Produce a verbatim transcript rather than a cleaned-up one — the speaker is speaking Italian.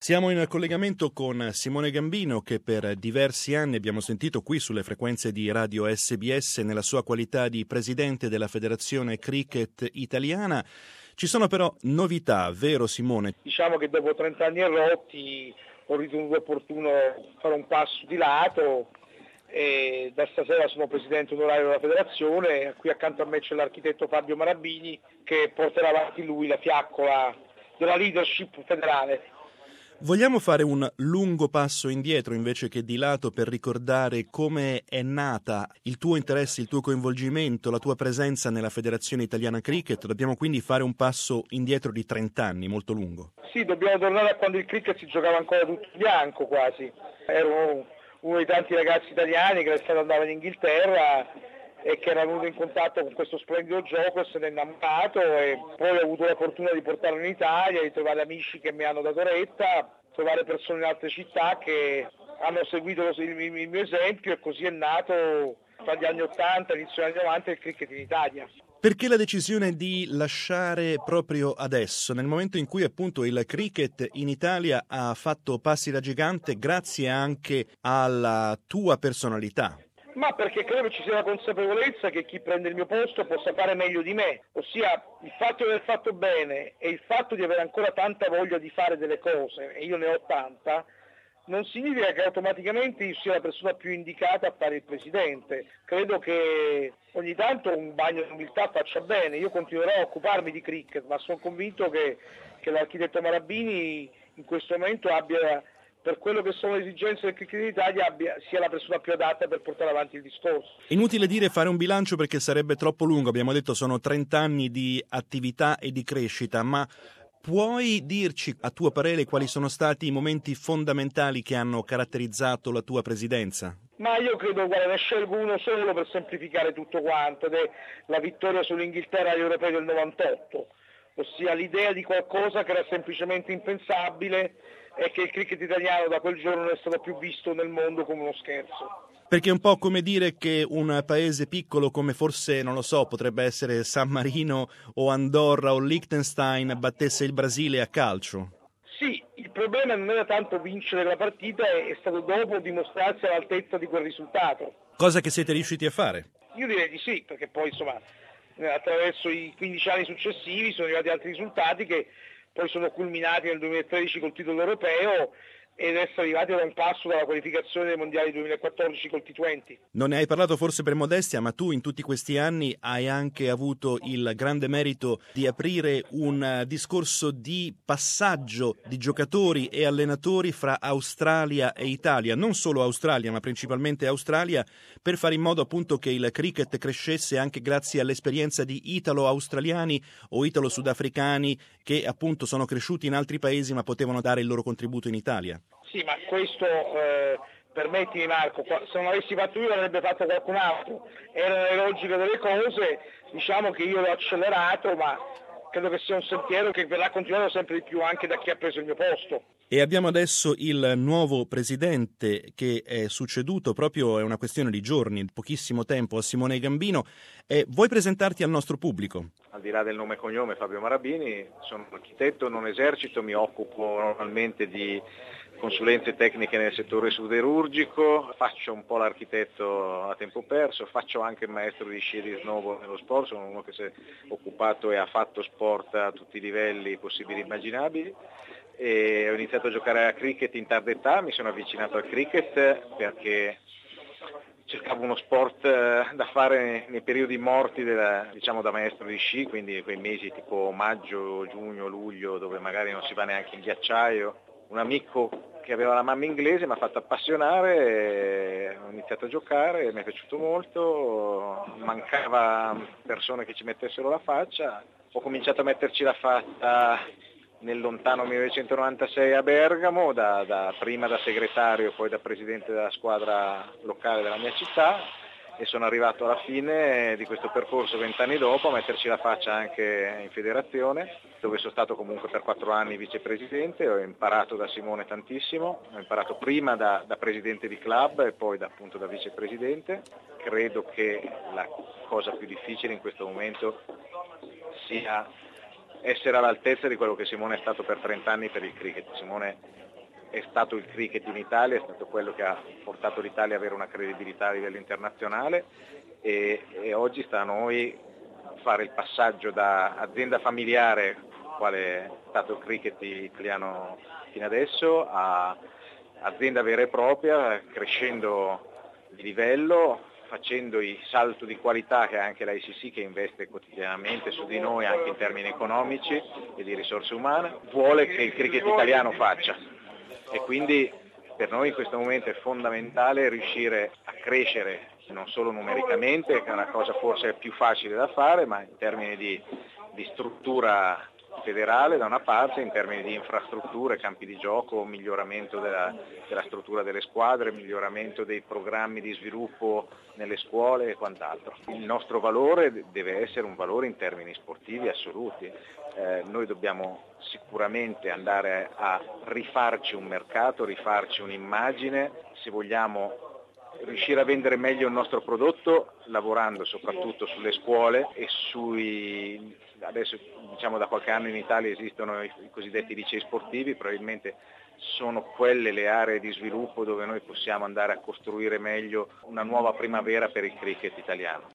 Siamo in collegamento con Simone Gambino, che per diversi anni abbiamo sentito qui sulle frequenze di Radio S B S nella sua qualità di presidente della Federazione Cricket Italiana. Ci sono però novità, vero Simone? Diciamo che dopo trenta anni e rotti ho ritenuto opportuno fare un passo di lato e da stasera sono presidente onorario della federazione. Qui accanto a me c'è l'architetto Fabio Marabini che porterà avanti lui la fiaccola della leadership federale. Vogliamo fare un lungo passo indietro invece che di lato per ricordare come è nata il tuo interesse, il tuo coinvolgimento, la tua presenza nella Federazione Italiana Cricket. Dobbiamo quindi fare un passo indietro di trenta anni, molto lungo. Sì, dobbiamo tornare a quando il cricket si giocava ancora tutto bianco quasi. Ero uno dei tanti ragazzi italiani che l'estate andava in Inghilterra e che era venuto in contatto con questo splendido gioco e se ne è innamorato, e poi ho avuto la fortuna di portarlo in Italia, di trovare amici che mi hanno dato retta, trovare persone in altre città che hanno seguito il mio esempio, e così è nato tra gli anni ottanta e inizio degli anni novanta il cricket in Italia. Perché la decisione di lasciare proprio adesso, nel momento in cui appunto il cricket in Italia ha fatto passi da gigante grazie anche alla tua personalità? Ma perché credo che ci sia la consapevolezza che chi prende il mio posto possa fare meglio di me, ossia il fatto di aver fatto bene e il fatto di avere ancora tanta voglia di fare delle cose, e io ne ho tanta, non significa che automaticamente io sia la persona più indicata a fare il presidente. Credo che ogni tanto un bagno di umiltà faccia bene. Io continuerò a occuparmi di cricket, ma sono convinto che, che l'architetto Marabini in questo momento abbia, per quello che sono le esigenze del cricket in Italia, abbia, sia la persona più adatta per portare avanti il discorso. Inutile dire fare un bilancio perché sarebbe troppo lungo, abbiamo detto sono trenta anni di attività e di crescita, ma puoi dirci a tuo parere quali sono stati i momenti fondamentali che hanno caratterizzato la tua presidenza? Ma io credo, guarda, ne scelgo uno solo per semplificare tutto quanto, ed è la vittoria sull'Inghilterra agli europei del novantotto, ossia l'idea di qualcosa che era semplicemente impensabile e che il cricket italiano da quel giorno non è stato più visto nel mondo come uno scherzo. Perché è un po' come dire che un paese piccolo come forse, non lo so, potrebbe essere San Marino o Andorra o Liechtenstein battesse il Brasile a calcio. Sì, il problema non era tanto vincere la partita, è stato dopo dimostrarsi all'altezza di quel risultato. Cosa che siete riusciti a fare? Io direi di sì, perché poi insomma attraverso i quindici anni successivi sono arrivati altri risultati che poi sono culminati nel duemilatredici col titolo europeo ed essere arrivati da un passo dalla qualificazione dei mondiali duemilaquattordici col T venti. Non ne hai parlato forse per modestia, ma tu in tutti questi anni hai anche avuto il grande merito di aprire un discorso di passaggio di giocatori e allenatori fra Australia e Italia, non solo Australia ma principalmente Australia, per fare in modo appunto che il cricket crescesse anche grazie all'esperienza di italo-australiani o italo-sudafricani che appunto sono cresciuti in altri paesi ma potevano dare il loro contributo in Italia. Sì, ma questo, eh, permettimi Marco, se non l'avessi fatto io l'avrebbe fatto qualcun altro, era la logica delle cose, diciamo che io l'ho accelerato, ma credo che sia un sentiero che verrà continuato sempre di più anche da chi ha preso il mio posto. E abbiamo adesso il nuovo presidente che è succeduto, proprio è una questione di giorni, pochissimo tempo, a Simone Gambino. E vuoi presentarti al nostro pubblico? Al di là del nome e cognome, Fabio Marabini, sono un architetto, non esercito, mi occupo normalmente di consulenze tecniche nel settore siderurgico, faccio un po' l'architetto a tempo perso, faccio anche il maestro di sci e di snowboard nello sport, sono uno che si è occupato e ha fatto sport a tutti i livelli possibili e immaginabili. E ho iniziato a giocare a cricket in tarda età, mi sono avvicinato al cricket perché cercavo uno sport da fare nei periodi morti della, diciamo da maestro di sci, quindi quei mesi tipo maggio, giugno, luglio, dove magari non si va neanche in ghiacciaio. Un amico che aveva la mamma inglese mi ha fatto appassionare, ho iniziato a giocare, mi è piaciuto molto, mancava persone che ci mettessero la faccia, ho cominciato a metterci la faccia nel lontano millenovecentonovantasei a Bergamo, da, da, prima da segretario, poi da presidente della squadra locale della mia città, e sono arrivato alla fine di questo percorso vent'anni dopo a metterci la faccia anche in federazione, dove sono stato comunque per quattro anni vicepresidente. Ho imparato da Simone tantissimo, ho imparato prima da, da presidente di club e poi da, appunto da vicepresidente. Credo che la cosa più difficile in questo momento sia essere all'altezza di quello che Simone è stato per trenta anni per il cricket. Simone è stato il cricket in Italia, è stato quello che ha portato l'Italia ad avere una credibilità a livello internazionale e, e oggi sta a noi fare il passaggio da azienda familiare, quale è stato il cricket italiano fino adesso, a azienda vera e propria, crescendo di livello, facendo il salto di qualità che ha anche la I C C, che investe quotidianamente su di noi anche in termini economici e di risorse umane, vuole che il cricket italiano faccia. E quindi per noi in questo momento è fondamentale riuscire a crescere non solo numericamente, che è una cosa forse più facile da fare, ma in termini di, di struttura federale da una parte, in termini di infrastrutture, campi di gioco, miglioramento della, della struttura delle squadre, miglioramento dei programmi di sviluppo nelle scuole e quant'altro. Il nostro valore deve essere un valore in termini sportivi assoluti. Eh, noi dobbiamo sicuramente andare a rifarci un mercato, rifarci un'immagine, se vogliamo riuscire a vendere meglio il nostro prodotto, lavorando soprattutto sulle scuole e sui, adesso diciamo da qualche anno in Italia esistono i, i cosiddetti licei sportivi, probabilmente sono quelle le aree di sviluppo dove noi possiamo andare a costruire meglio una nuova primavera per il cricket italiano.